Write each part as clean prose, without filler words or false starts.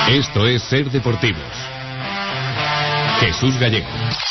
Esto es Ser Deportivos. Jesús Gallego.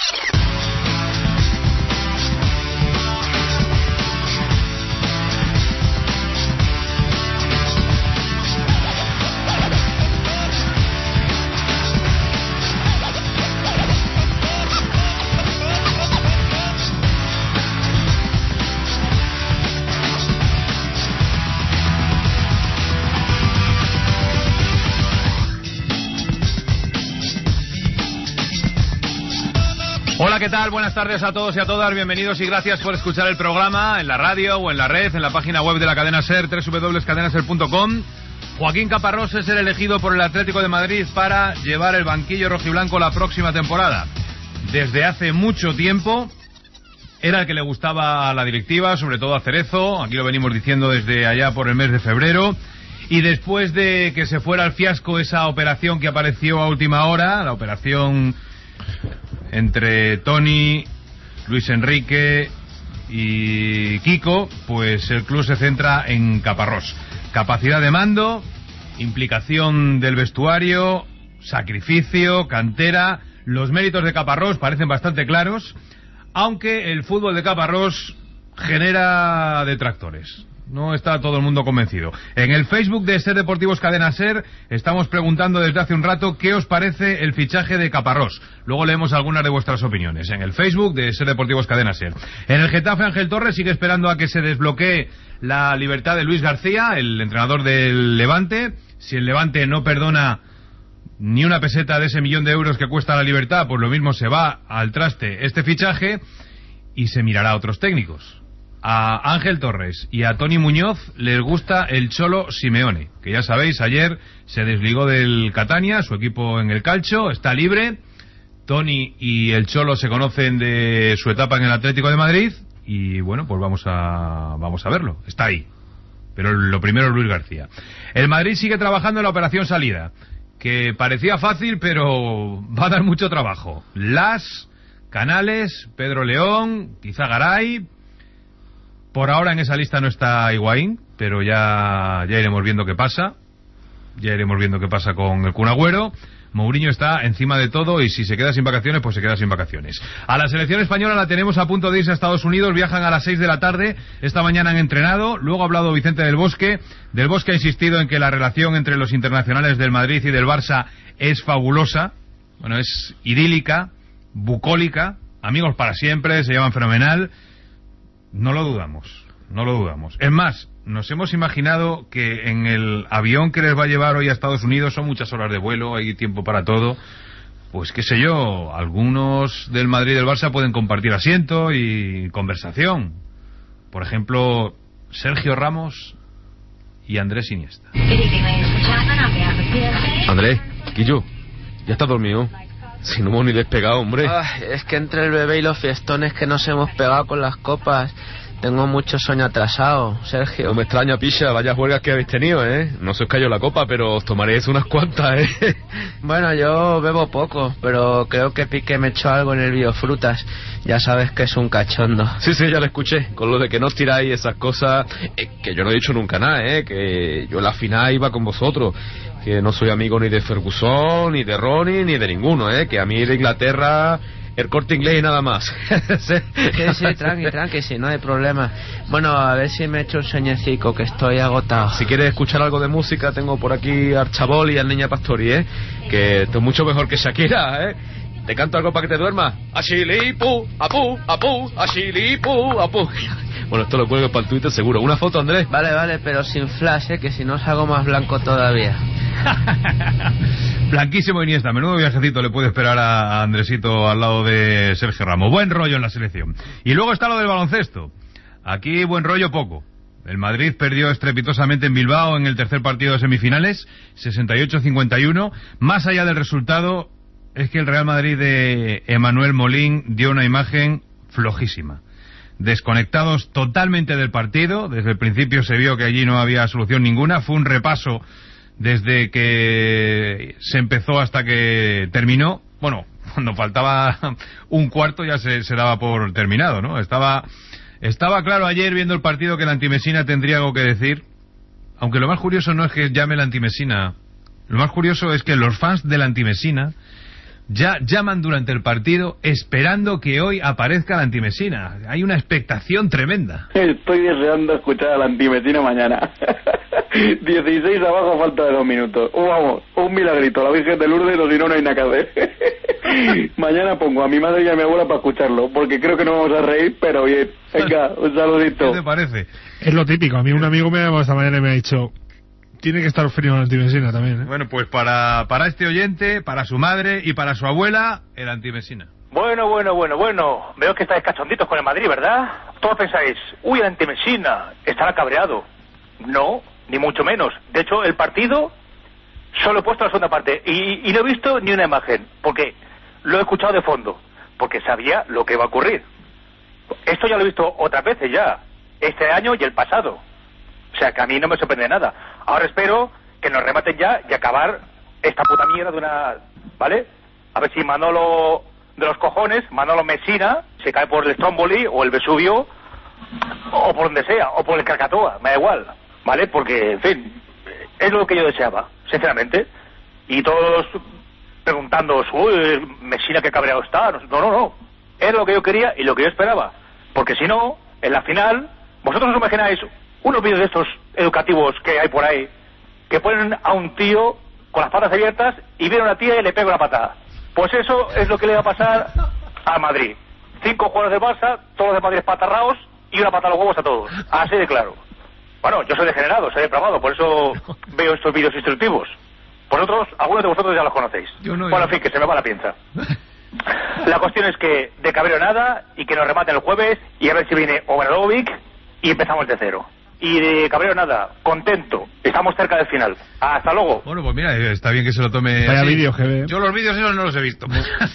Hola, ¿qué tal? Buenas tardes a todos y a todas. Bienvenidos y gracias por escuchar el programa en la radio o en la red, en la página web de la cadena SER, www.cadenaser.com. Joaquín Caparrós es el elegido por el Atlético de Madrid para llevar el banquillo rojiblanco la próxima temporada. Desde hace mucho tiempo era el que le gustaba a la directiva, sobre todo a Cerezo. Aquí lo venimos diciendo desde allá por el mes de febrero. Y después de que se fuera al fiasco esa operación que apareció a última hora, la operación entre Tony, Luis Enrique y Kiko, pues el club se centra en Caparrós. Capacidad de mando, implicación del vestuario, sacrificio, cantera. Los méritos de Caparrós parecen bastante claros, aunque el fútbol de Caparrós genera detractores. No está todo el mundo convencido. En el Facebook de Ser Deportivos Cadena Ser estamos preguntando desde hace un rato qué os parece el fichaje de Caparrós. Luego leemos algunas de vuestras opiniones en el Facebook de Ser Deportivos Cadena Ser. En el Getafe, Ángel Torres sigue esperando a que se desbloquee la libertad de Luis García, el entrenador del Levante. Si el Levante no perdona ni una peseta de ese 1.000.000 de euros que cuesta la libertad, pues lo mismo se va al traste este fichaje y se mirará a otros técnicos. A Ángel Torres y a Tony Muñoz les gusta el Cholo Simeone, que ya sabéis, ayer se desligó del Catania, su equipo en el calcio, está libre. Tony y el Cholo se conocen de su etapa en el Atlético de Madrid y bueno, pues vamos a verlo, está ahí. Pero lo primero es Luis García. El Madrid sigue trabajando en la operación salida, que parecía fácil, pero va a dar mucho trabajo. Las, Canales, Pedro León, quizá Garay. Por ahora en esa lista no está Higuaín, pero ya iremos viendo qué pasa. Ya iremos viendo qué pasa con el Kun Agüero. Mourinho está encima de todo y si se queda sin vacaciones, pues se queda sin vacaciones. A la selección española la tenemos a punto de irse a Estados Unidos. Viajan a las 6 de la tarde. Esta mañana han entrenado. Luego ha hablado Vicente del Bosque. Del Bosque ha insistido en que la relación entre los internacionales del Madrid y del Barça es fabulosa. Bueno, es idílica, bucólica. Amigos para siempre, se llevan fenomenal. No lo dudamos. Es más, nos hemos imaginado que en el avión que les va a llevar hoy a Estados Unidos son muchas horas de vuelo, hay tiempo para todo. Pues qué sé yo, algunos del Madrid y del Barça pueden compartir asiento y conversación. Por ejemplo, Sergio Ramos y Andrés Iniesta. Andrés, Quillo, ya estás dormido. Si no hemos ni despegado, hombre. Ay, es que entre el bebé y los fiestones que nos hemos pegado con las copas, tengo mucho sueño atrasado, Sergio. No me extraña, picha, vaya juergas que habéis tenido, ¿eh? No se os cayó la copa, pero os tomaréis unas cuantas, ¿eh? Bueno, yo bebo poco, pero creo que Piqué me echó algo en el Biofrutas. Ya sabes que es un cachondo. Sí, ya lo escuché, con lo de que no os tiráis esas cosas, que yo no he dicho nunca nada, que yo en la final iba con vosotros, que no soy amigo ni de Ferguson, ni de Ronnie, ni de ninguno, que a mí de Inglaterra, el Corte Inglés y nada más. Sí, tranqui, sí, no hay problema. Bueno, a ver si me echo un sueñecico, que estoy agotado. Si quieres escuchar algo de música, tengo por aquí al Chabol y al Niña Pastori, que esto es mucho mejor que Shakira, ¿Te canto algo para que te duermas? Ashilipu, apu, apu, ashilipu, apu. Bueno, esto lo cuelgo para el Twitter seguro. ¿Una foto, Andrés? Vale, pero sin flash, que si no salgo más blanco todavía. Blanquísimo Iniesta. Menudo viajecito le puede esperar a Andresito al lado de Sergio Ramos. Buen rollo en la selección. Y luego está lo del baloncesto. Aquí buen rollo poco. El Madrid perdió estrepitosamente en Bilbao en el tercer partido de semifinales, 68-51. Más allá del resultado, es que el Real Madrid de Emmanuel Molín dio una imagen flojísima. Desconectados totalmente del partido. Desde el principio se vio que allí no había solución ninguna. Fue un repaso desde que se empezó hasta que terminó. Bueno, cuando faltaba un cuarto ya se daba por terminado, ¿no? Estaba claro ayer viendo el partido que el antimesina tendría algo que decir. Aunque lo más curioso no es que llame el antimesina Lo más curioso es que los fans del Antimesina ya llaman durante el partido esperando que hoy aparezca la Antimesina. Hay una expectación tremenda. Estoy deseando escuchar a la Antimesina mañana. 16 abajo a falta de 2 minutos. Vamos, un milagrito, la Virgen de Lourdes, o si no, no hay nada que hacer. Mañana pongo a mi madre y a mi abuela para escucharlo, porque creo que no vamos a reír, pero bien. Venga, un saludito. ¿Qué te parece? Es lo típico. A mí un amigo me ha llamado esta mañana y me ha dicho... Tiene que estar frío la Antimesina también, ¿eh? Bueno, pues para este oyente, para su madre y para su abuela, el Antimesina. Bueno. Veo que estáis cachonditos con el Madrid, ¿verdad? Todos pensáis, uy, el Antimesina estará cabreado. No, ni mucho menos. De hecho, el partido solo he puesto la segunda parte y no he visto ni una imagen, porque lo he escuchado de fondo, porque sabía lo que iba a ocurrir. Esto ya lo he visto otras veces ya, este año y el pasado. O sea, que a mí no me sorprende nada. Ahora espero que nos rematen ya y acabar esta puta mierda de una... ¿Vale? A ver si Manolo de los cojones, Manolo Messina, se cae por el Stromboli o el Vesubio, o por donde sea, o por el Krakatoa, me da igual. ¿Vale? Porque, en fin, es lo que yo deseaba, sinceramente. Y todos preguntándoos, uy, Messina qué cabreado está. No. Es lo que yo quería y lo que yo esperaba. Porque si no, en la final, vosotros os imagináis... unos vídeos de estos educativos que hay por ahí, que ponen a un tío con las patas abiertas y viene una tía y le pega una patada. Pues eso es lo que le va a pasar a Madrid. 5 jugadores de Barça, todos de Madrid patarraos y una patada a los huevos a todos. Así de claro. Bueno, yo soy degenerado, soy depravado, por eso veo estos vídeos instructivos. Vosotros, algunos de vosotros ya los conocéis. Bueno, en fin, que se me va la pinza. La cuestión es que de cabreo nada y que nos rematen el jueves y a ver si viene Obradovic y empezamos de cero. Y de cabreo nada, contento, estamos cerca del final. Hasta luego. Bueno, pues mira, está bien que se lo tome. Vaya vídeos que ve. Yo los vídeos esos no los he visto.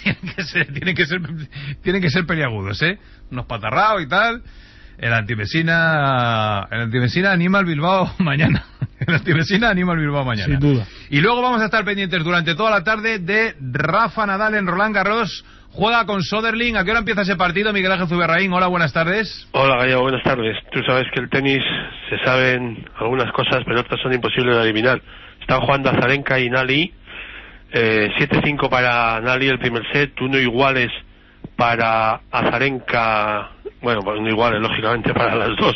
tienen que ser peliagudos, ¿eh? Unos patarraos y tal. El Antimesina anima al Bilbao mañana. El Antimesina anima al Bilbao mañana. Sin duda. Y luego vamos a estar pendientes durante toda la tarde de Rafa Nadal en Roland Garros. Juega con Soderling. ¿A qué hora empieza ese partido? Miguel Ángel Zuberraín, hola, buenas tardes. Hola, Gallego, buenas tardes. Tú sabes que el tenis se saben algunas cosas, pero otras son imposibles de adivinar. Están jugando Azarenka y Nali. 7-5 para Nali el primer set, 1 iguales para Azarenka. Bueno, pues 1 iguales, lógicamente, para las dos.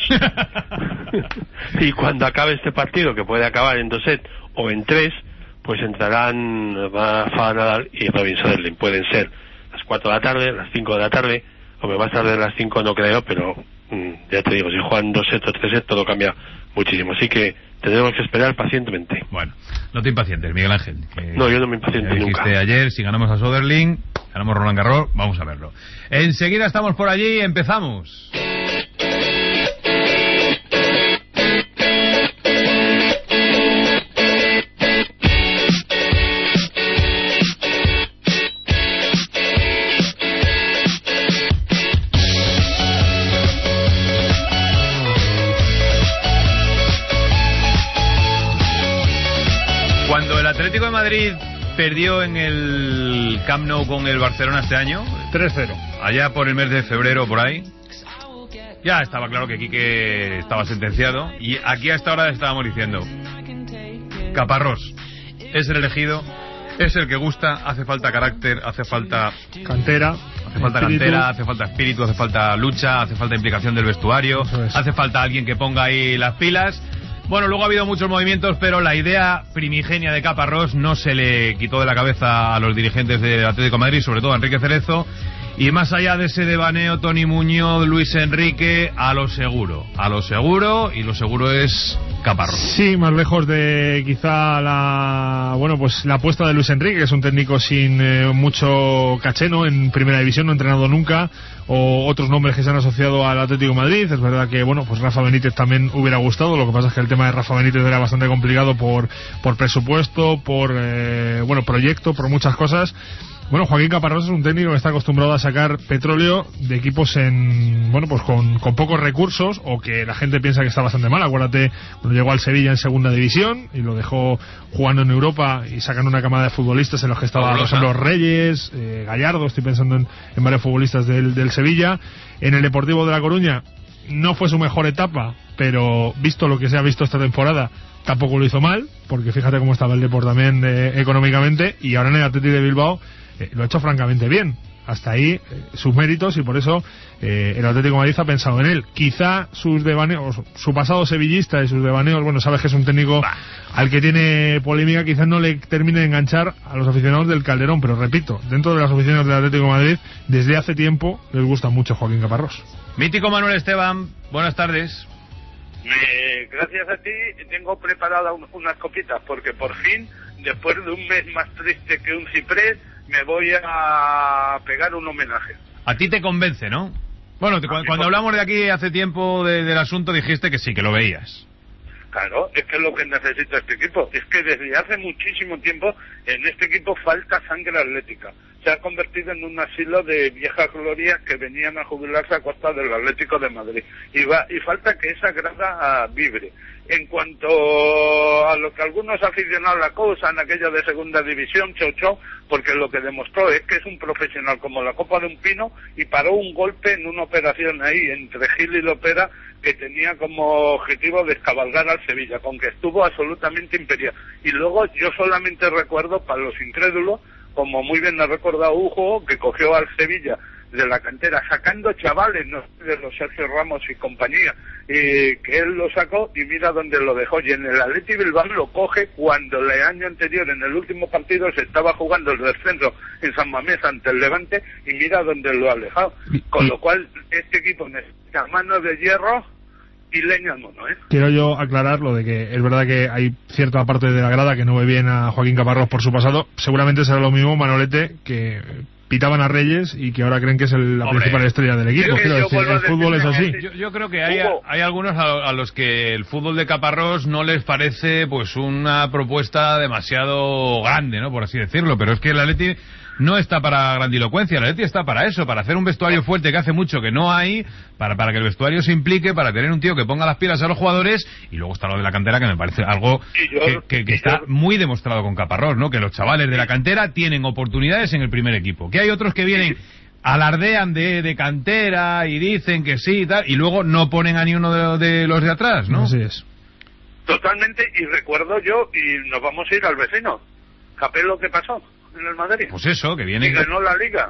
Y cuando acabe este partido, que puede acabar en 2 sets o en 3, pues entrarán Rafa Nadal y Robin Soderling. Pueden ser las 4 de la tarde, las 5 de la tarde, o más tarde de las 5 no creo, pero ya te digo, si juegan 2 sets o 3 sets todo cambia muchísimo, así que tendremos que esperar pacientemente. Bueno, no te impacientes, Miguel Ángel. No, yo no me impaciento nunca. Ayer, si ganamos a Soderling, ganamos Roland Garros, vamos a verlo. Enseguida estamos por allí, empezamos. Cuando el Atlético de Madrid perdió en el Camp Nou con el Barcelona este año, 3-0, allá por el mes de febrero, por ahí, ya estaba claro que Quique estaba sentenciado. Y aquí a esta hora estábamos diciendo: Caparrós es el elegido, es el que gusta, hace falta carácter, hace falta cantera, hace falta espíritu, hace falta lucha, hace falta implicación del vestuario, hace falta alguien que ponga ahí las pilas. Bueno, luego ha habido muchos movimientos, pero la idea primigenia de Caparrós no se le quitó de la cabeza a los dirigentes del Atlético de Madrid, sobre todo a Enrique Cerezo. Y más allá de ese devaneo, Toni Muñoz, Luis Enrique, a lo seguro, y lo seguro es Caparrós. Sí, más lejos de quizá la apuesta de Luis Enrique, que es un técnico sin mucho caché, ¿no? En primera división, no ha entrenado nunca, o otros nombres que se han asociado al Atlético de Madrid. Es verdad que, pues Rafa Benítez también hubiera gustado, lo que pasa es que el tema de Rafa Benítez era bastante complicado por presupuesto, por proyecto, por muchas cosas. Bueno, Joaquín Caparrós es un técnico que está acostumbrado a sacar petróleo de equipos con pocos recursos, o que la gente piensa que está bastante mal. Acuérdate, cuando llegó al Sevilla en segunda división y lo dejó jugando en Europa y sacando una camada de futbolistas en los que estaba, por ejemplo, Reyes, Gallardo, estoy pensando en varios futbolistas del Sevilla. En el Deportivo de La Coruña no fue su mejor etapa, pero visto lo que se ha visto esta temporada, tampoco lo hizo mal, porque fíjate cómo estaba el Depor también económicamente, y ahora en el Athletic de Bilbao lo ha hecho francamente bien. Hasta ahí sus méritos, y por eso el Atlético de Madrid ha pensado en él. Quizá sus devaneos, su pasado sevillista y sus devaneos, bueno, sabes que es un técnico al que tiene polémica, quizás no le termine de enganchar a los aficionados del Calderón, pero repito, dentro de las aficiones del Atlético de Madrid, desde hace tiempo les gusta mucho Joaquín Caparrós. Mítico Manuel Esteban, buenas tardes. Gracias a ti tengo preparadas unas copitas, porque por fin, después de un mes más triste que un ciprés, me voy a pegar un homenaje. A ti te convence, ¿no? Bueno, cuando hablamos de aquí hace tiempo del asunto dijiste que sí, que lo veías. Claro, es que es lo que necesita este equipo. Es que desde hace muchísimo tiempo en este equipo falta sangre atlética. Se ha convertido en un asilo de viejas glorias que venían a jubilarse a costa del Atlético de Madrid. Y falta que esa grada vibre. En cuanto a lo que algunos aficionados la acusan, aquello de segunda división, chocho, porque lo que demostró es que es un profesional como la copa de un pino, y paró un golpe en una operación ahí entre Gil y Lopera que tenía como objetivo descabalgar al Sevilla, con que estuvo absolutamente imperial. Y luego yo solamente recuerdo, para los incrédulos, como muy bien ha recordado Hugo, que cogió al Sevilla de la cantera, sacando chavales, no de los Sergio Ramos y compañía, que él lo sacó y mira dónde lo dejó. Y en el Athletic Bilbao lo coge cuando el año anterior, en el último partido, se estaba jugando el descenso en San Mamés ante el Levante, y mira dónde lo ha alejado. Con lo cual, este equipo necesita manos de hierro y leña al mono, ¿eh? Quiero yo aclarar lo de que es verdad que hay cierta parte de la grada que no ve bien a Joaquín Caparrós por su pasado. Seguramente será lo mismo Manolete, que pitaban a Reyes y que ahora creen que es la principal estrella del equipo. Quiero decir, el fútbol es así. Yo creo que hay algunos a los que el fútbol de Caparrós no les parece pues una propuesta demasiado grande, ¿no? Por así decirlo, pero es que el Atleti no está para grandilocuencia, el Atleti está para eso, para hacer un vestuario fuerte que hace mucho que no hay, para que el vestuario se implique, para tener un tío que ponga las pilas a los jugadores, y luego está lo de la cantera, que me parece algo que está muy demostrado con Caparrós, ¿no? Que los chavales de la cantera tienen oportunidades en el primer equipo, que hay otros que vienen, alardean de cantera y dicen que sí y tal, y luego no ponen a ni uno de los de atrás, ¿no? Así es. Totalmente, y recuerdo yo, y nos vamos a ir al vecino, Capello, ¿qué pasó en el Madrid? Pues eso, que viene... Y ganó la Liga.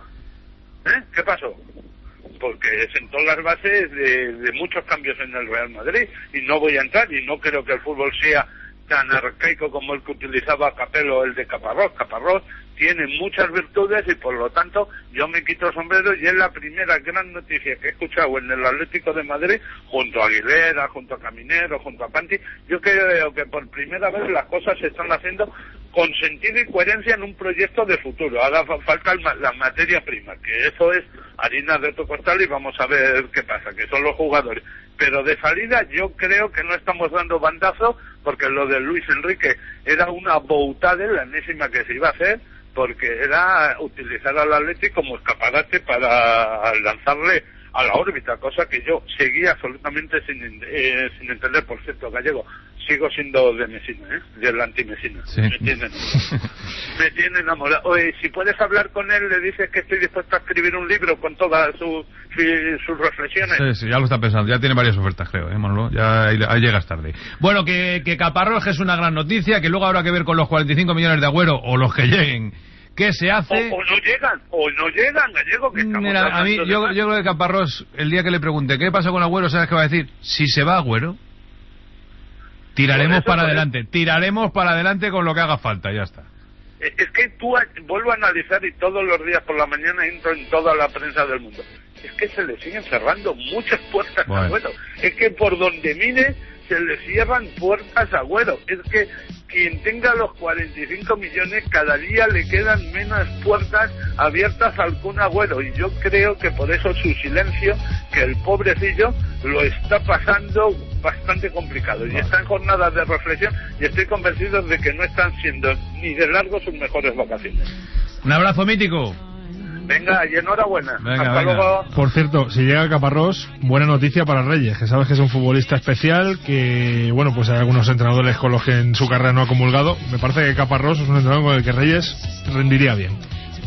¿Qué pasó? Porque sentó las bases de muchos cambios en el Real Madrid, y no voy a entrar, y no creo que el fútbol sea tan arcaico como el que utilizaba Capello, el de Caparrós. Caparrós tiene muchas virtudes, y por lo tanto yo me quito el sombrero, y es la primera gran noticia que he escuchado en el Atlético de Madrid, junto a Aguilera, junto a Caminero, junto a Panti. Yo creo que por primera vez las cosas se están haciendo con sentido y coherencia en un proyecto de futuro. Haga falta la materia prima, que eso es harina de otro costal, y vamos a ver qué pasa, que son los jugadores. Pero de salida yo creo que no estamos dando bandazo, porque lo de Luis Enrique era una boutada, la enésima que se iba a hacer, porque era utilizar al Atleti como escaparate para lanzarle a la órbita, cosa que yo seguía absolutamente sin entender. Por cierto, Gallego, sigo siendo de Mesina, del anti-Mesina. Sí. Me tiene enamorado. Oye, si puedes hablar con él, le dices que estoy dispuesto a escribir un libro con todas sus reflexiones. Sí, ya lo está pensando, ya tiene varias ofertas, creo, Manolo, ya ahí llegas tarde. Bueno, que Caparrós es una gran noticia, que luego habrá que ver con los 45 millones de Agüero, o los que lleguen, qué se hace. O no llegan, Gallego, que estamos... Mira, a mí, yo creo que Caparrós, el día que le pregunte qué pasa con Agüero, ¿sabes qué va a decir? Si se va Agüero, tiraremos para adelante con lo que haga falta, ya está. Es que vuelvo a analizar, y todos los días por la mañana entro en toda la prensa del mundo. Es que se le siguen cerrando muchas puertas a Agüero. Es que por donde mire se le cierran puertas a Agüero. Es que quien tenga los 45 millones, cada día le quedan menos puertas abiertas al Kun Agüero, y yo creo que por eso su silencio, que el pobrecillo lo está pasando bastante complicado, y está en jornadas de reflexión, y estoy convencido de que no están siendo ni de largo sus mejores vacaciones. Un abrazo, Mítico. Venga, y enhorabuena. Hasta luego. Por cierto, si llega Caparrós, buena noticia para Reyes, que sabes que es un futbolista especial, que, bueno, pues hay algunos entrenadores con los que en su carrera no ha comulgado. Me parece que Caparrós es un entrenador con el que Reyes rendiría bien.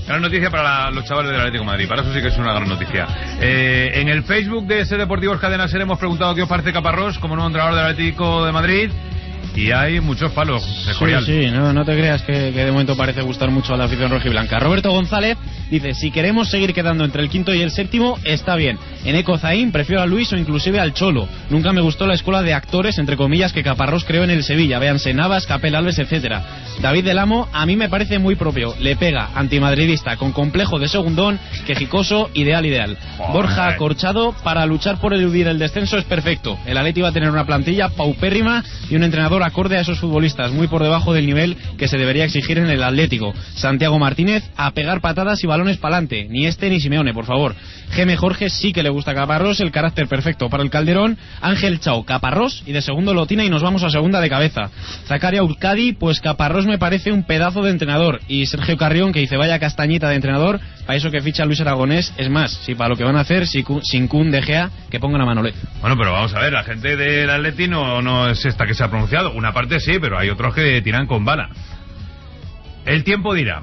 Gran noticia para los chavales del Atlético de Madrid, para eso sí que es una gran noticia. En el Facebook de Ser Deportivos Cadena Ser hemos preguntado qué os parece Caparrós como nuevo entrenador del Atlético de Madrid. Y hay muchos palos de Corial. Sí, no te creas que de momento parece gustar mucho a la afición rojiblanca. Roberto González dice, si queremos seguir quedando entre el quinto y el séptimo, está bien. En Eco Zaín prefiero a Luis o inclusive al Cholo. Nunca me gustó la escuela de actores, entre comillas, que Caparrós creó en el Sevilla. Véanse Navas, Capel Alves, etcétera. David del Amo, a mí me parece muy propio. Le pega, antimadridista, con complejo de segundón, quejicoso, ideal. Borja Corchado, para luchar por eludir el descenso es perfecto. El Atleti va a tener una plantilla paupérrima y un entrenador acorde a esos futbolistas, muy por debajo del nivel que se debería exigir en el Atlético. Santiago Martínez, a pegar patadas y balones pa'lante, ni este ni Simeone, por favor. Geme Jorge sí que le gusta Caparrós, el carácter perfecto para el Calderón. Ángel Chao, Caparrós, y de segundo Lotina y nos vamos a segunda de cabeza. Zacaria Urcadi, pues Caparrós me parece un pedazo de entrenador. Y Sergio Carrión, que dice, vaya castañita de entrenador, para eso que ficha Luis Aragonés, es más, si para lo que van a hacer, sin Kun de Gea, que pongan a Manolet. Bueno, pero vamos a ver, la gente del Atleti no es esta que se ha pronunciado, una parte sí, pero hay otros que tiran con bala. El tiempo dirá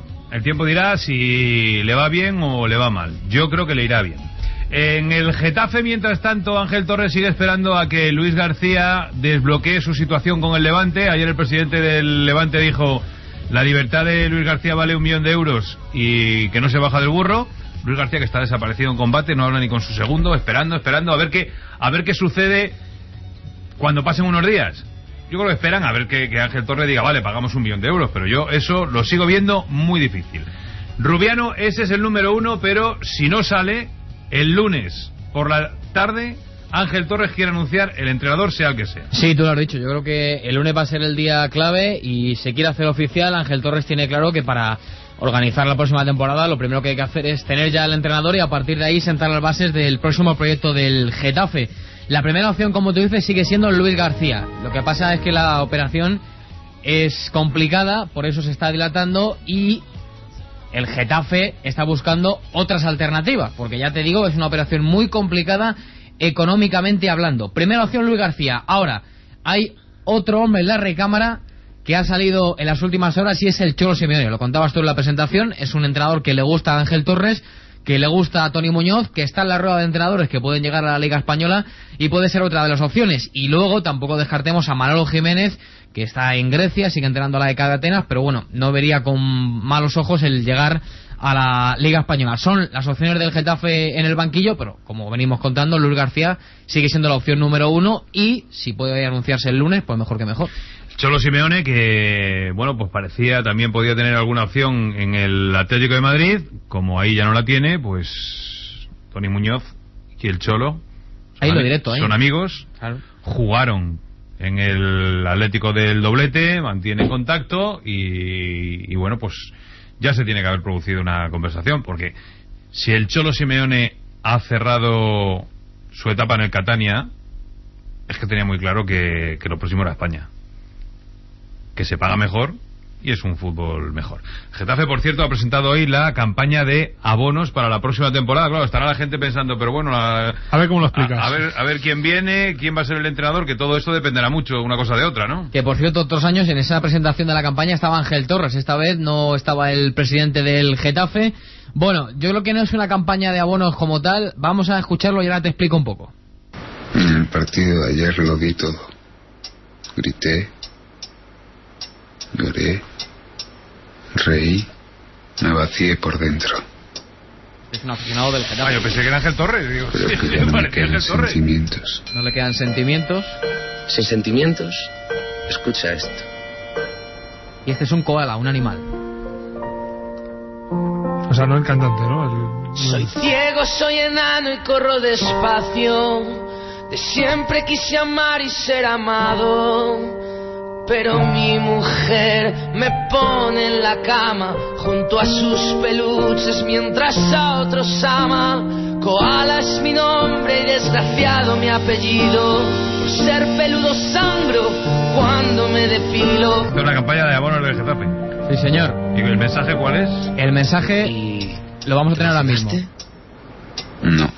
si le va bien o le va mal. Yo creo que le irá bien. En el Getafe, mientras tanto, Ángel Torres sigue esperando a que Luis García desbloquee su situación con el Levante. Ayer el presidente del Levante dijo, la libertad de Luis García vale 1 millón de euros y que no se baja del burro. Luis García, que está desaparecido en combate, no habla ni con su segundo, esperando a ver qué sucede cuando pasen unos días. Yo creo que esperan a ver que Ángel Torres diga, vale, pagamos 1 millón de euros, pero yo eso lo sigo viendo muy difícil. Rubiano, ese es el número 1, pero si no sale, el lunes por la tarde, Ángel Torres quiere anunciar el entrenador, sea el que sea. Sí, tú lo has dicho, yo creo que el lunes va a ser el día clave y se quiere hacer oficial. Ángel Torres tiene claro que para organizar la próxima temporada lo primero que hay que hacer es tener ya el entrenador y a partir de ahí sentar las bases del próximo proyecto del Getafe. La primera opción, como tú dices, sigue siendo Luis García. Lo que pasa es que la operación es complicada, por eso se está dilatando y el Getafe está buscando otras alternativas, porque ya te digo, es una operación muy complicada económicamente hablando. Primera opción, Luis García. Ahora, hay otro hombre en la recámara que ha salido en las últimas horas y es el Cholo Simeone. Lo contabas tú en la presentación, es un entrenador que le gusta a Ángel Torres, que le gusta a Toni Muñoz, que está en la rueda de entrenadores que pueden llegar a la Liga Española y puede ser otra de las opciones. Y luego tampoco descartemos a Manolo Jiménez, que está en Grecia, sigue entrenando a la EK de Atenas, pero bueno, no vería con malos ojos el llegar a la Liga Española. Son las opciones del Getafe en el banquillo, pero como venimos contando, Luis García sigue siendo la opción número 1 y si puede anunciarse el lunes, pues mejor que mejor. Cholo Simeone, que bueno, pues parecía también podía tener alguna opción en el Atlético de Madrid, como ahí ya no la tiene, pues Toni Muñoz y el Cholo ahí lo directo, son amigos, claro. Jugaron en el Atlético del doblete, mantienen contacto y bueno, pues ya se tiene que haber producido una conversación, porque si el Cholo Simeone ha cerrado su etapa en el Catania, es que tenía muy claro que lo próximo era España, que se paga mejor y es un fútbol mejor. Getafe, por cierto, ha presentado hoy la campaña de abonos para la próxima temporada. Claro, estará la gente pensando, pero bueno, a ver cómo lo explicas. A ver quién viene, quién va a ser el entrenador, que todo esto dependerá mucho una cosa de otra, ¿no? Que por cierto, otros años en esa presentación de la campaña estaba Ángel Torres, esta vez no estaba el presidente del Getafe. Bueno, yo creo que no es una campaña de abonos como tal, vamos a escucharlo y ahora te explico un poco. En el partido de ayer lo di todo. Grité, lloré, reí, me vacié por dentro. Es un aficionado del Getafe. Yo pensé que era Ángel Torres. Digo, pero es que ya no me quedan sentimientos. No le quedan sentimientos. Sin sentimientos, escucha esto. Y este es un koala, un animal. O sea, no el cantante, ¿no? Soy ciego, soy enano y corro despacio. De siempre quise amar y ser amado, pero mi mujer me pone en la cama junto a sus peluches mientras a otros ama. Koala es mi nombre y desgraciado mi apellido. Por ser peludo sangro cuando me depilo. Esta es una campaña de abonos del Getafe. Sí, señor. ¿Y el mensaje cuál es? El mensaje lo vamos a tener ahora mismo. No.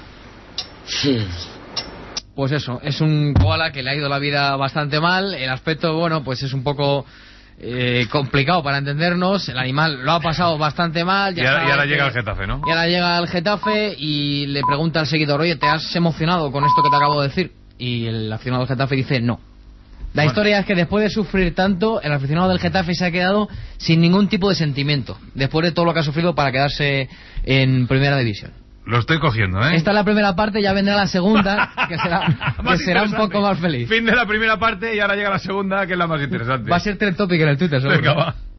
Pues eso, es un koala que le ha ido la vida bastante mal. El aspecto, bueno, pues es un poco complicado para entendernos. El animal lo ha pasado bastante mal. Y ahora llega el Getafe, ¿no? Y ahora llega el Getafe y le pregunta al seguidor: oye, ¿te has emocionado con esto que te acabo de decir? Y el aficionado del Getafe dice no. La historia es que después de sufrir tanto, el aficionado del Getafe se ha quedado sin ningún tipo de sentimiento, después de todo lo que ha sufrido para quedarse en primera división. Lo estoy cogiendo, ¿eh? Esta es la primera parte, ya vendrá la segunda, que será un poco más feliz. Fin de la primera parte y ahora llega la segunda, que es la más interesante. Va a ser trend topic en el Twitter, seguro. Venga, va.